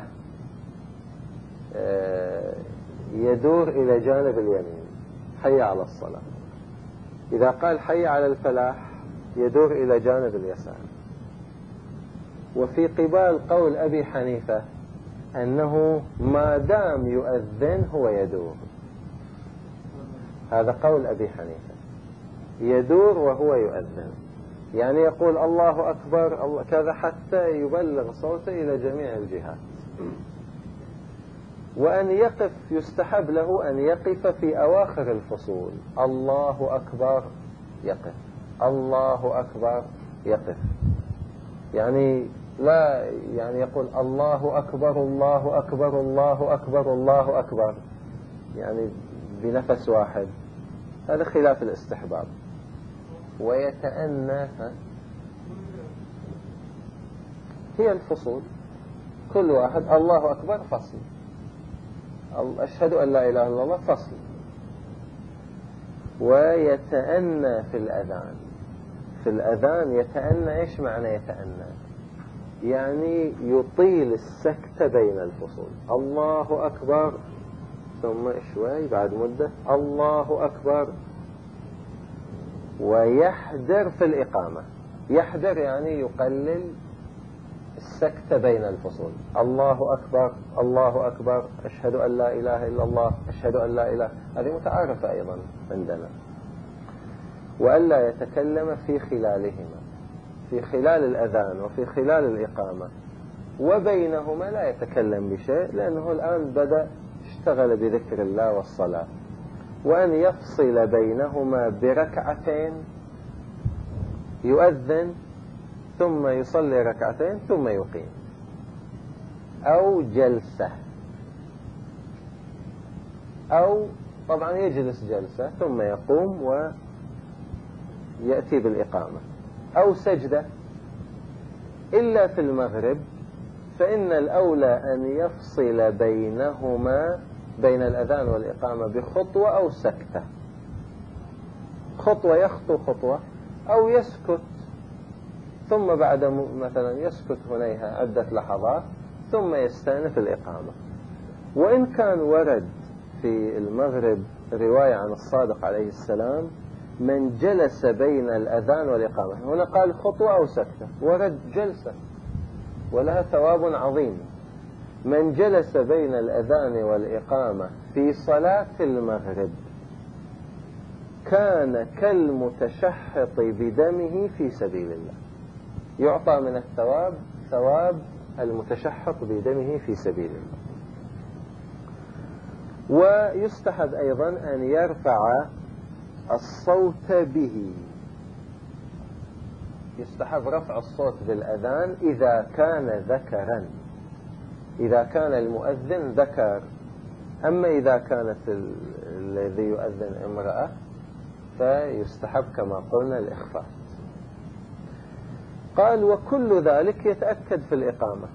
يدور إلى جانب اليمين، حي على الصلاة. إذا قال حي على الفلاح يدور إلى جانب اليسار. وفي قبال قول أبي حنيفة أنه ما دام يؤذن هو يدور، هذا قول أبي حنيفة، يدور وهو يؤذن، يعني يقول الله أكبر الله كذا حتى يبلغ صوته إلى جميع الجهات. وأن يقف، يستحب له أن يقف في أواخر الفصول، الله أكبر يقف، الله أكبر يقف، يعني لا يعني يقول الله أكبر الله أكبر الله أكبر الله أكبر يعني بنفس واحد، هذا خلاف الاستحباب. ويتأنى، هي الفصول كل واحد الله أكبر فصل، أشهد أن لا إله إلا الله فصل. ويتأنى في الأذان، في الأذان يتأنى. إيش معنى يتأنى؟ يعني يطيل السكت بين الفصول، الله أكبر ثم شوي بعد مدة الله أكبر. ويحدر في الإقامة، يحدر يعني يقلل السكت بين الفصول، الله أكبر الله أكبر، أشهد أن لا إله إلا الله، أشهد أن لا إله، هذه متعارفة أيضا عندنا. وألا يتكلم في خلالهما، في خلال الأذان وفي خلال الإقامة، وبينهما لا يتكلم بشيء، لأنه الآن بدأ اشتغل بذكر الله والصلاة. وأن يفصل بينهما بركعتين، يؤذن ثم يصلي ركعتين ثم يقيم، أو جلسة، أو طبعا يجلس جلسة ثم يقوم ويأتي بالإقامة، أو سجدة. إلا في المغرب فإن الأولى أن يفصل بينهما، بين الأذان والإقامة، بخطوة أو سكتة. خطوة يخطو خطوة، أو يسكت ثم بعد مثلا يسكت هنيها عدة لحظات ثم يستأنف الإقامة. وإن كان ورد في المغرب رواية عن الصادق عليه السلام من جلس بين الأذان والإقامة، هنا قال خطوة أو سكتة، ورد جلسة ولها ثواب عظيم. من جلس بين الأذان والإقامة في صلاة المغرب كان كالمتشحط بدمه في سبيل الله، يعطى من الثواب ثواب المتشحط بدمه في سبيل الله. ويستحب أيضا أن يرفع الصوت به، يستحب رفع الصوت بالأذان إذا كان ذكرا، إذا كان المؤذن ذكر. أما إذا كانت الذي يؤذن امرأة فيستحب كما قلنا الإخفاء. قال وكل ذلك يتأكد في الإقامة،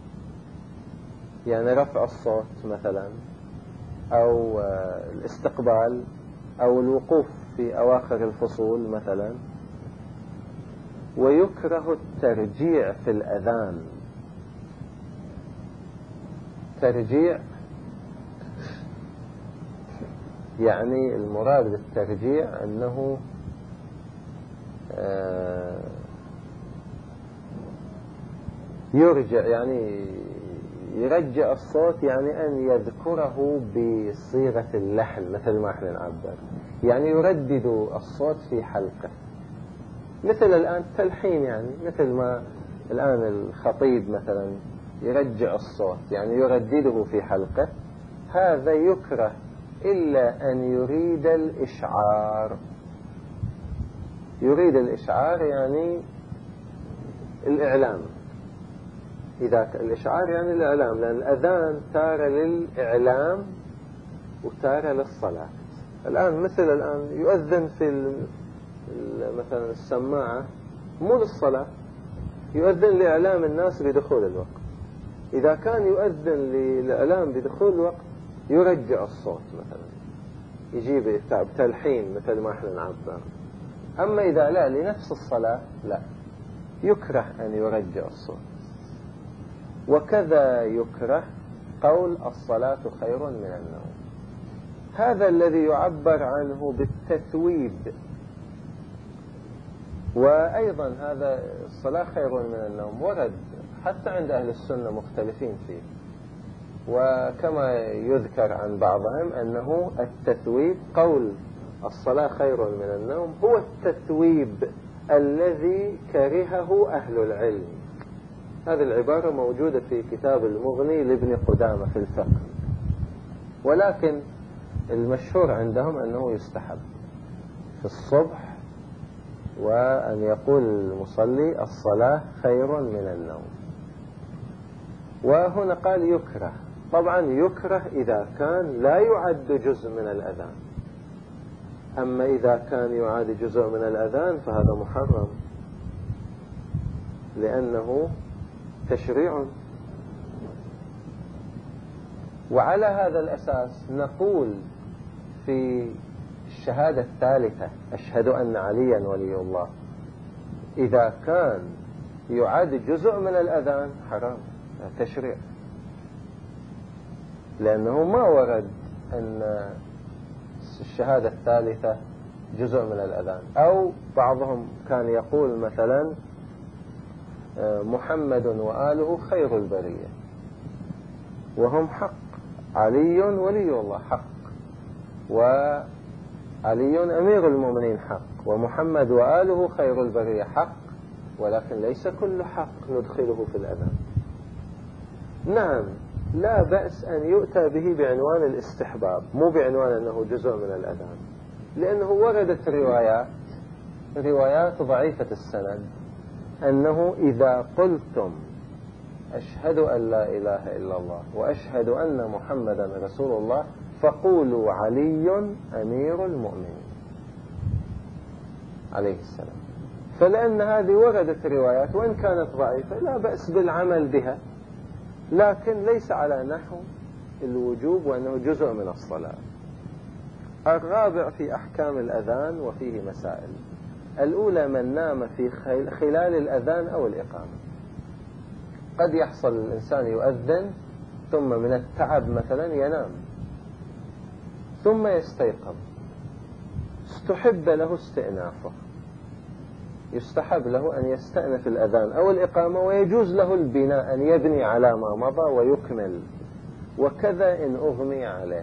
يعني رفع الصوت مثلا، أو الاستقبال، أو الوقوف في أواخر الفصول مثلا. ويكره الترجيع في الأذان. ترجيع يعني المراد بالترجيع أنه يرجع، يعني يرجع الصوت، يعني أن يذكره بصيغة اللحن مثل ما احنا نعبر، يعني يردد الصوت في حلقه، مثل الآن تلحين، يعني مثل ما الآن الخطيب مثلا يرجع الصوت، يعني يردده في حلقه. هذا يكره إلا أن يريد الإشعار. يريد الإشعار يعني الإعلام. إذا الإشعار يعني الإعلام، لأن الأذان تارة للإعلام وتارة للصلاة. الآن مثل الآن يؤذن في مثلا السماعة مو للصلاة، يؤذن لإعلام الناس بدخول الوقت. إذا كان يؤذن للإعلام بدخول الوقت يرجع الصوت مثلا، يجيب تلحين مثل ما احنا نعبر. أما إذا لا لنفس الصلاة لا، يكره أن يرجع الصوت. وكذا يكره قول الصلاة خير من النوم، هذا الذي يعبر عنه بالتثويب. وأيضا هذا الصلاة خير من النوم ورد حتى عند أهل السنة مختلفين فيه. وكما يذكر عن بعضهم أنه التثويب، قول الصلاة خير من النوم، هو التثويب الذي كرهه أهل العلم. هذه العبارة موجودة في كتاب المغني لابن قدامة في الفقه، ولكن المشهور عندهم أنه يستحب في الصبح وأن يقول المصلي الصلاة خير من النوم. وهنا قال يكره، طبعا يكره إذا كان لا يعد جزء من الأذان. أما إذا كان يعد جزء من الأذان فهذا محرم، لأنه تشريع. وعلى هذا الأساس نقول في الشهادة الثالثة أشهد أن عليا ولي الله، إذا كان يعد جزء من الأذان حرام، تشريع، لأنه ما ورد أن الشهادة الثالثة جزء من الأذان. أو بعضهم كان يقول مثلا محمد وآله خير البرية، وهم حق، علي ولي الله حق، وعلي أمير المؤمنين حق، ومحمد وآله خير البرية حق، ولكن ليس كل حق ندخله في الأذان. نعم لا بأس أن يؤتى به بعنوان الاستحباب، مو بعنوان أنه جزء من الأذان، لأنه وردت روايات ضعيفة السند أنه إذا قلتم أشهد أن لا إله إلا الله وأشهد أن محمدا رسول الله فقولوا علي أمير المؤمنين عليه السلام. فلأن هذه وردت روايات وإن كانت ضعيفة لا بأس بالعمل بها، لكن ليس على نحو الوجوب وأنه جزء من الصلاة. الرابع في أحكام الأذان وفيه مسائل. الأولى من نام في خلال الأذان أو الإقامة. قد يحصل الإنسان يؤذن ثم من التعب مثلا ينام ثم يستيقظ، استحب له استئنافه، يستحب له أن يستأنف الأذان أو الإقامة، ويجوز له البناء أن يبني على ما مضى ويكمل. وكذا إن أغمي عليه،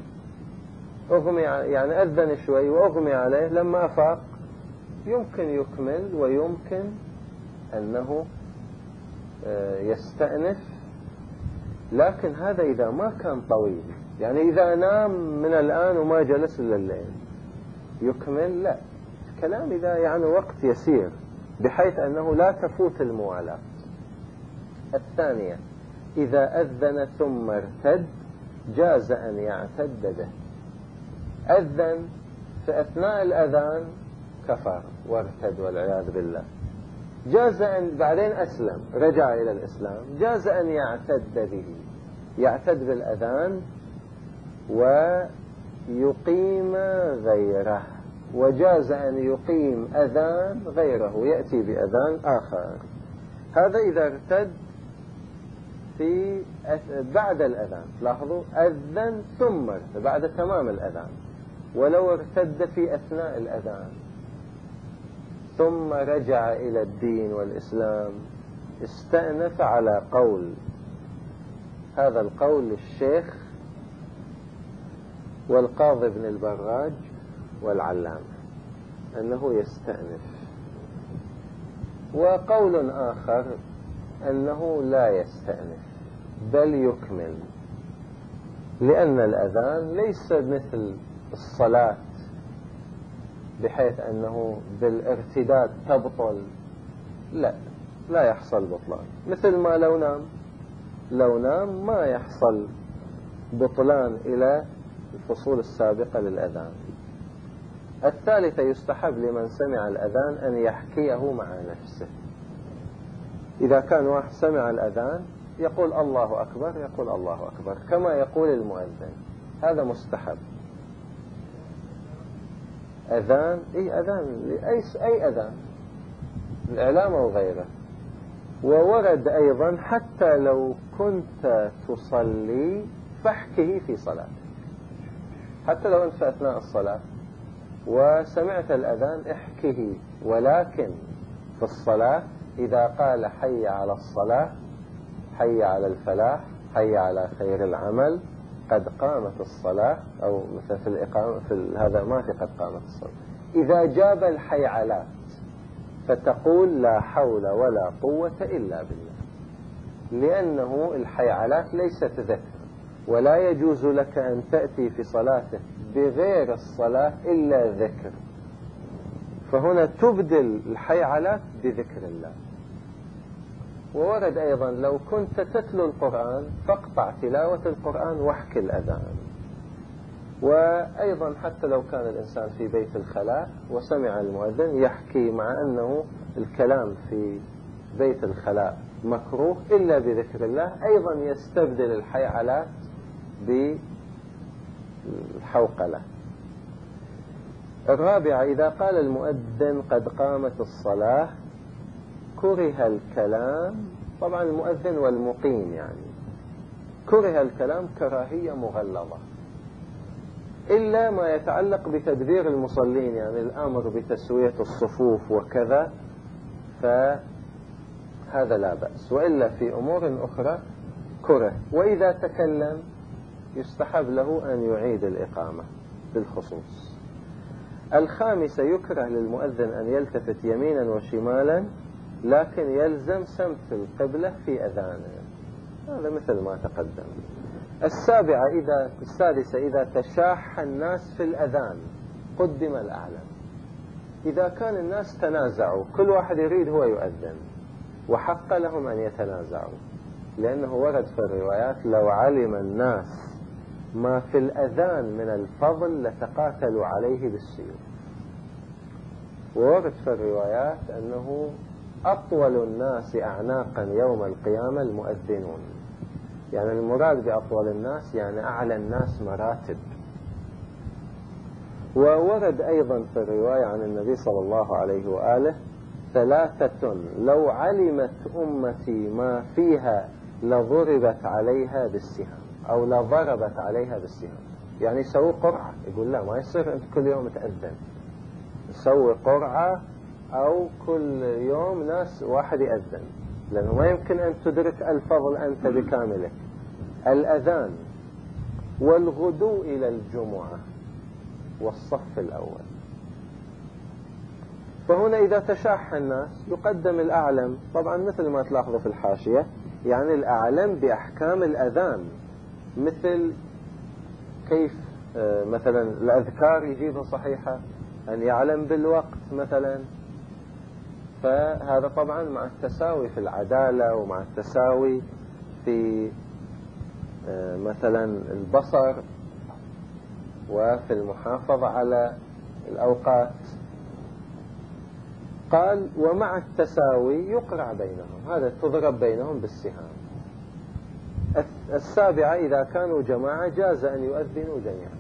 يعني أذن شوي وأغمي عليه، لما أفاق يمكن يكمل ويمكن أنه يستأنف. لكن هذا إذا ما كان طويل، يعني إذا نام من الآن وما جلس إلا الليل يكمل، لا. الكلام إذا يعني وقت يسير بحيث أنه لا تفوت الموالاة. الثانية إذا أذن ثم ارتد جاز أن يعتد به. أذن في أثناء الأذان كفر وارتد والعياذ بالله، جاز أن بعدين أسلم رجع إلى الإسلام، جاز أن يعتد به، يعتد بالأذان ويقيم غيره، وجاز أن يقيم أذان غيره يأتي بأذان آخر. هذا إذا ارتد في بعد الأذان. لاحظوا أذن ثم ارتد بعد تمام الأذان. ولو ارتد في أثناء الأذان ثم رجع إلى الدين والإسلام استأنف على قول، هذا القول للشيخ والقاضي ابن البراج والعلامة أنه يستأنف. وقول آخر أنه لا يستأنف بل يكمل، لأن الأذان ليس مثل الصلاة بحيث أنه بالارتداد تبطل، لا يحصل بطلان، مثل ما لو نام ما يحصل بطلان إلى الفصول السابقة للأذان. الثالثة يستحب لمن سمع الأذان أن يحكيه مع نفسه. إذا كان واحد سمع الأذان يقول الله أكبر، يقول الله أكبر كما يقول المؤذن، هذا مستحب. أذان أذان أي أذان، الإعلام أو غيره. وورد أيضا حتى لو كنت تصلي فاحكه في صلاتك، حتى لو أنت في أثناء الصلاة وسمعت الأذان احكه، ولكن في الصلاة إذا قال حي على الصلاة، حي على الفلاح، حي على خير العمل، قد قامت الصلاة، أو مثل في الإقامة هذا ما في قد قامت الصلاة، إذا جاب الحيعلات فتقول لا حول ولا قوة إلا بالله، لأنه الحيعلات ليست ذكر، ولا يجوز لك أن تأتي في صلاتك بغير الصلاة إلا ذكر، فهنا تبدل الحيعلات بذكر الله. وورد أيضا لو كنت تتلو القرآن فاقطع تلاوة القرآن واحكي الأذان. وأيضا حتى لو كان الإنسان في بيت الخلاء وسمع المؤذن يحكي، مع أنه الكلام في بيت الخلاء مكروه إلا بذكر الله، أيضا يستبدل الحيعلات بالحوقلة. الرابعة إذا قال المؤذن قد قامت الصلاة كره الكلام، طبعا المؤذن والمقيم يعني كره الكلام كراهية مغلظة، إلا ما يتعلق بتدبير المصلين، يعني الأمر بتسوية الصفوف وكذا، فهذا لا بأس. وإلا في أمور أخرى كره. وإذا تكلم يستحب له أن يعيد الإقامة بالخصوص. الخامسة يكره للمؤذن أن يلتفت يمينا وشمالا، لكن يلزم سمت القبلة في أذانه، هذا مثل ما تقدم. السادسة إذا تشاح الناس في الأذان قدم الأعلم. إذا كان الناس تنازعوا كل واحد يريد هو يؤذن، وحق لهم أن يتنازعوا، لأنه ورد في الروايات لو علم الناس ما في الأذان من الفضل لتقاتلوا عليه بالسيوف. وورد في الروايات أنه أطول الناس أعناقا يوم القيامة المؤذنون، يعني المراد بأطول الناس يعني أعلى الناس مراتب. وورد أيضا في الرواية عن النبي صلى الله عليه وآله: 3 لو علمت أمتي ما فيها لضربت عليها بالسهام، أو لضربت عليها بالسهام. يعني يسوي قرعة، يقول لا ما يصير أنت كل يوم تأذن، يسوي قرعة أو كل يوم ناس واحد يأذن، لأنه ما يمكن أن تدرك الفضل أنت بكامله. الأذان والغدو إلى الجمعة والصف الأول. فهنا إذا تشاح الناس يقدم الأعلم، طبعا مثل ما تلاحظوا في الحاشية، يعني الأعلم بأحكام الأذان، مثل كيف مثلا الأذكار يجيبها صحيحة، أن يعلم بالوقت مثلا. فهذا طبعا مع التساوي في العدالة، ومع التساوي في مثلا البصر، وفي المحافظة على الأوقات. قال: ومع التساوي يقرع بينهم، هذا تضرب بينهم بالسهام. 7 إذا كانوا جماعة جاز أن يؤذنوا جميعا،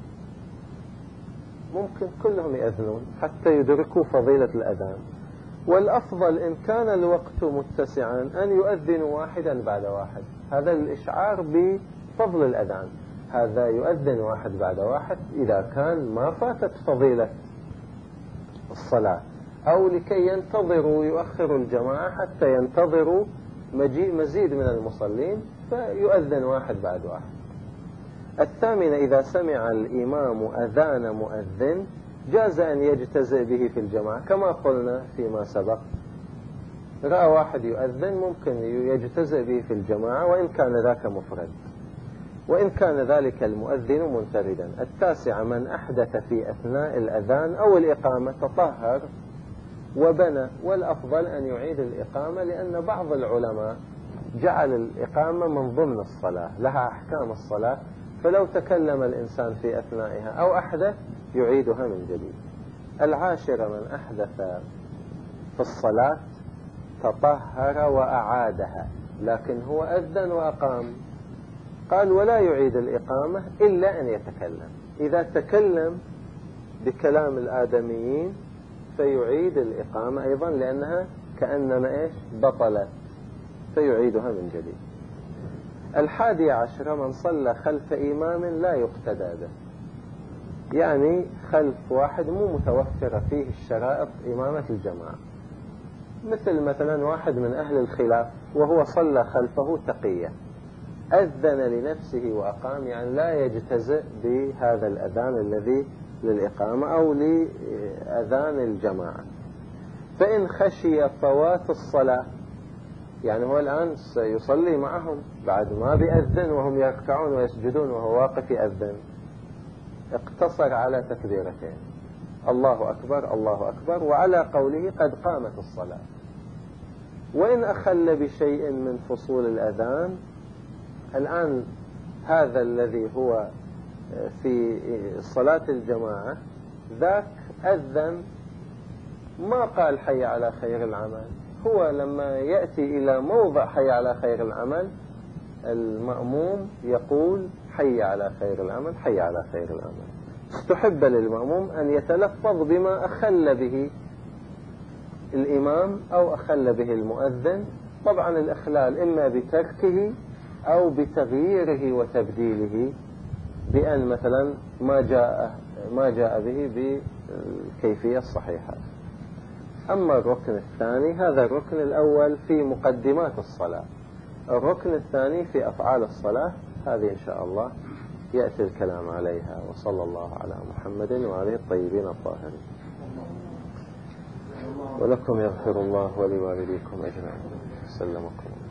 ممكن كلهم يأذنون حتى يدركوا فضيلة الأذان. والأفضل إن كان الوقت متسعا أن يؤذنوا واحدا بعد واحد، هذا الإشعار بفضل الأذان. هذا يؤذن واحد بعد واحد إذا كان ما فاتت فضيلة الصلاة، أو لكي ينتظروا يؤخروا الجماعة حتى ينتظروا مجيء مزيد من المصلين، فيؤذن واحد بعد واحد. 8 إذا سمع الإمام أذان مؤذن جاز أن يجتزئ به في الجماعة، كما قلنا فيما سبق. رأى واحد يؤذن ممكن يجتزئ به في الجماعة وإن كان ذاك مفرد، وإن كان ذلك المؤذن منفردا. 9 من أحدث في أثناء الأذان أو الإقامة تطهر وبنى، والأفضل أن يعيد الإقامة، لأن بعض العلماء جعل الإقامة من ضمن الصلاة، لها أحكام الصلاة، فلو تكلم الإنسان في أثنائها أو أحدث يعيدها من جديد. 10 من أحدث في الصلاة تطهر وأعادها، لكن هو أذن وأقام. قال: ولا يعيد الإقامة إلا أن يتكلم. إذا تكلم بكلام الآدميين فيعيد الإقامة أيضا، لأنها كأنما بطلت، فيعيدها من جديد. 11 من صلى خلف إمام لا يقتدى به، يعني خلف واحد مو متوفرة فيه الشرائط إمامة الجماعة، مثلا واحد من أهل الخلاف وهو صلى خلفه تقية، أذن لنفسه وأقام، يعني لا يجتزئ بهذا الأذان الذي للإقامة أو لأذان الجماعة. فإن خشي فوات الصلاة، يعني هو الآن سيصلي معهم بعد ما بيأذن وهم يركعون ويسجدون وهو واقف يأذن، اقتصر على تكبيرتين: الله أكبر الله أكبر، وعلى قوله قد قامت الصلاة. وإن أخل بشيء من فصول الأذان، الآن هذا الذي هو في صلاة الجماعة ذاك أذن ما قال حي على خير العمل، هو لما يأتي إلى موضع حي على خير العمل المأموم يقول حي على خير العمل حي على خير العمل. استحب للمأموم أن يتلفظ بما أخل به الإمام أو أخل به المؤذن. طبعا الإخلال إما بتركه أو بتغييره وتبديله، بأن مثلا ما جاء به بالكيفية الصحيحة. أما الركن الثاني، هذا الركن الأول في مقدمات الصلاة، الركن الثاني في أفعال الصلاة، هذه إن شاء الله يأتي الكلام عليها. وصلى الله على محمد وعليه الطيبين الطاهرين. ولكم يغفر الله ولوالديكم أجمعين. سلمكم.